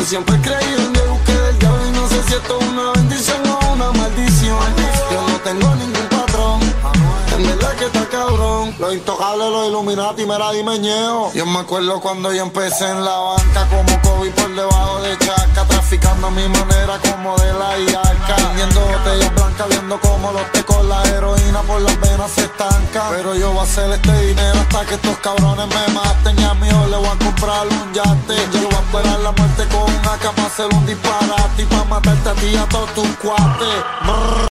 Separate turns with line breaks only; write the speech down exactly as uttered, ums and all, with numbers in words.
Yo siempre he creído en Dios, busqué del diablo y no sé si esto es una bendición o una maldición. Yo no tengo ningún patrón, en verdad que está cabrón. Los intocables, los Illuminati, mera dimeñeo. Yo me acuerdo cuando yo empecé en la banca como Kobe por debajo de Chaca, traficando a mi manera como de la Iarca, vendiendo botellas blancas, viendo como los tecos, la heroína por las venas se estanca. Pero yo voy a hacer este dinero hasta que estos cabrones me maten, y a mi hijo le voy a comprar un yate. Yo voy a esperar la muerte con una capa, hacer un disparate y pa' matarte a ti y a todos tus cuates. Brrr.